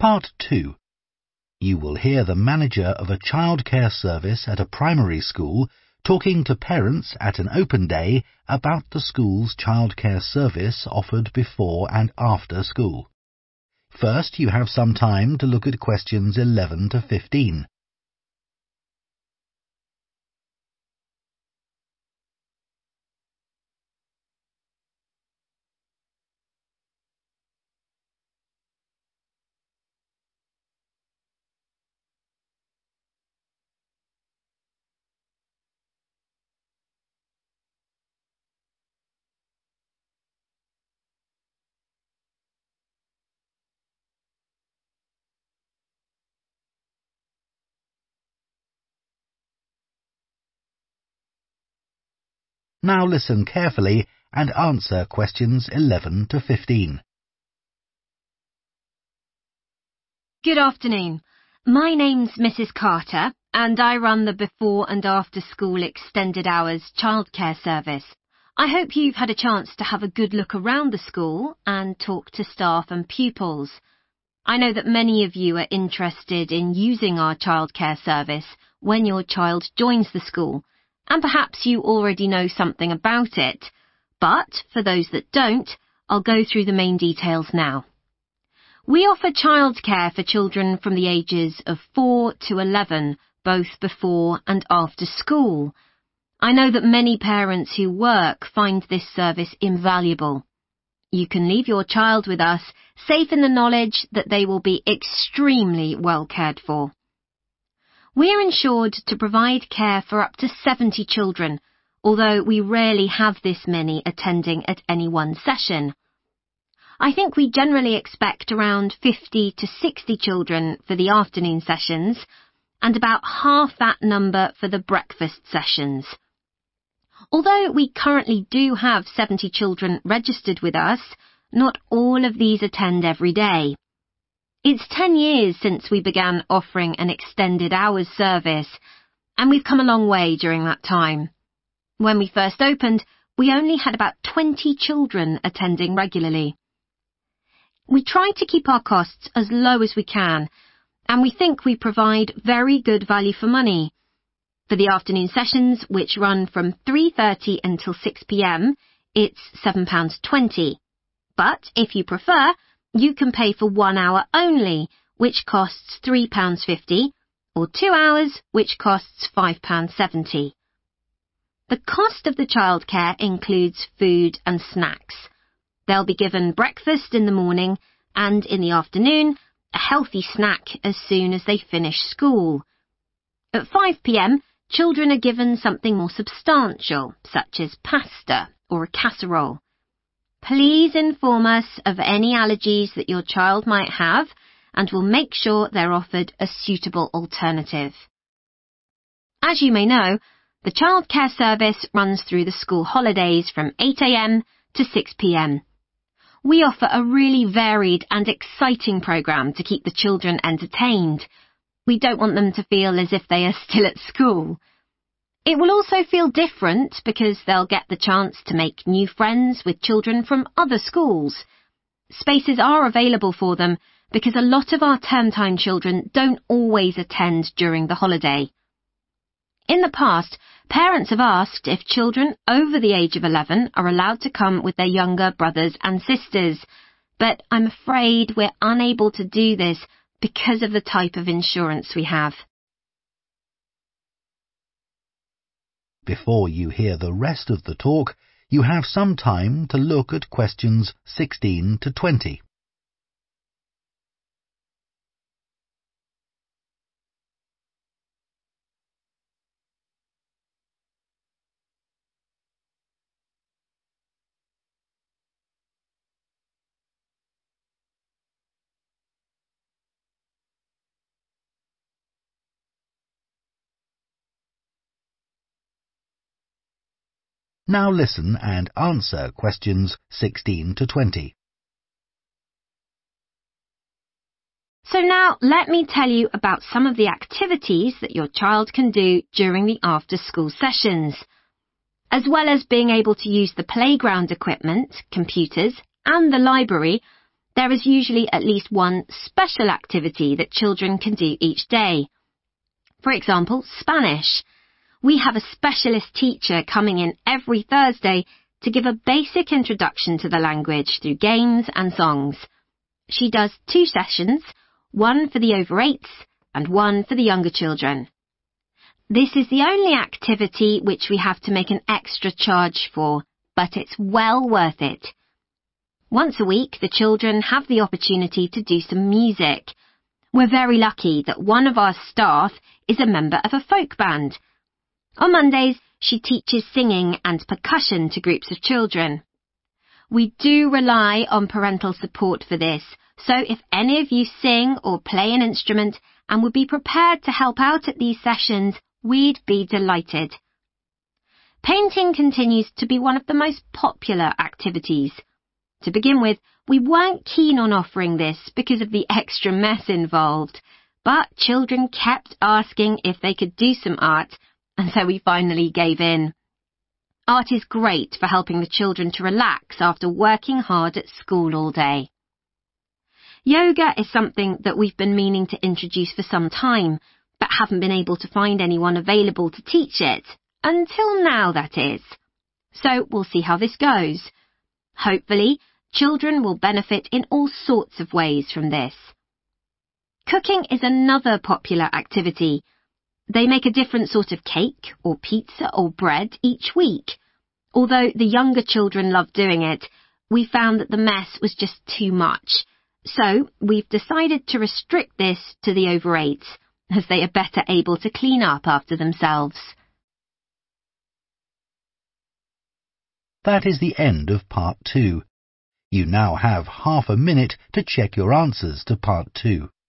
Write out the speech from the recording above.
Part 2. You will hear the manager of a childcare service at a primary school talking to parents at an open day about the school's childcare service offered before and after school. First, you have some time to look at questions 11 to 15. Now listen carefully and answer questions 11 to 15. Good afternoon. My name's Mrs. Carter, and I run the before and after school extended hours childcare service. I hope you've had a chance to have a good look around the school and talk to staff and pupils. I know that many of you are interested in using our childcare service when your child joins the school, and perhaps you already know something about it. But for those that don't, I'll go through the main details now. We offer childcare for children from the ages of 4 to 11, both before and after school. I know that many parents who work find this service invaluable. You can leave your child with us, safe in the knowledge that they will be extremely well cared for. We are insured to provide care for up to 70 children, although we rarely have this many attending at any one session. I think we generally expect around 50 to 60 children for the afternoon sessions, and about half that number for the breakfast sessions. Although we currently do have 70 children registered with us, not all of these attend every day. It's 10 years since we began offering an extended hours service, and we've come a long way during that time. When we first opened, we only had about 20 children attending regularly. We try to keep our costs as low as we can, and we think we provide very good value for money. For the afternoon sessions, which run from 3:30 until 6 p.m, it's £7.20. But if you prefer, you can pay for 1 hour only, which costs £3.50, or 2 hours, which costs £5.70. The cost of the childcare includes food and snacks. They'll be given breakfast in the morning and in the afternoon, a healthy snack as soon as they finish school. At 5 p.m, children are given something more substantial, such as pasta or a casserole. Please inform us of any allergies that your child might have, and we'll make sure they're offered a suitable alternative. As you may know, the childcare service runs through the school holidays from 8 a.m. to 6 p.m. We offer a really varied and exciting programme to keep the children entertained. We don't want them to feel as if they are still at school. It will also feel different because they'll get the chance to make new friends with children from other schools. Spaces are available for them because a lot of our term-time children don't always attend during the holiday. In the past, parents have asked if children over the age of 11 are allowed to come with their younger brothers and sisters, but I'm afraid we're unable to do this because of the type of insurance we have. Before you hear the rest of the talk, you have some time to look at questions 16 to 20. Now listen and answer questions 16 to 20. So now let me tell you about some of the activities that your child can do during the after-school sessions. As well as being able to use the playground equipment, computers, and the library, There is usually at least one special activity that children can do each day. For example, Spanish. We have a specialist teacher coming in every Thursday to give a basic introduction to the language through games and songs. She does 2 sessions, one for the over 8s and one for the younger children. This is the only activity which we have to make an extra charge for, but it's well worth it. Once a week, the children have the opportunity to do some music. We're very lucky that one of our staff is a member of a folk band. On Mondays, she teaches singing and percussion to groups of children. We do rely on parental support for this, so if any of you sing or play an instrument and would be prepared to help out at these sessions, we'd be delighted. Painting continues to be one of the most popular activities. To begin with, we weren't keen on offering this because of the extra mess involved, but children kept asking if they could do some art, and so we finally gave in. Art is great for helping the children to relax after working hard at school all day. Yoga is something that we've been meaning to introduce for some time, but haven't been able to find anyone available to teach it, until now that is. So we'll see how this goes. Hopefully, children will benefit in all sorts of ways from this. Cooking is another popular activity. They make a different sort of cake or pizza or bread each week. Although the younger children love doing it, we found that the mess was just too much. So we've decided to restrict this to the over 8s, as they are better able to clean up after themselves. That is the end of part 2. You now have half a minute to check your answers to part 2.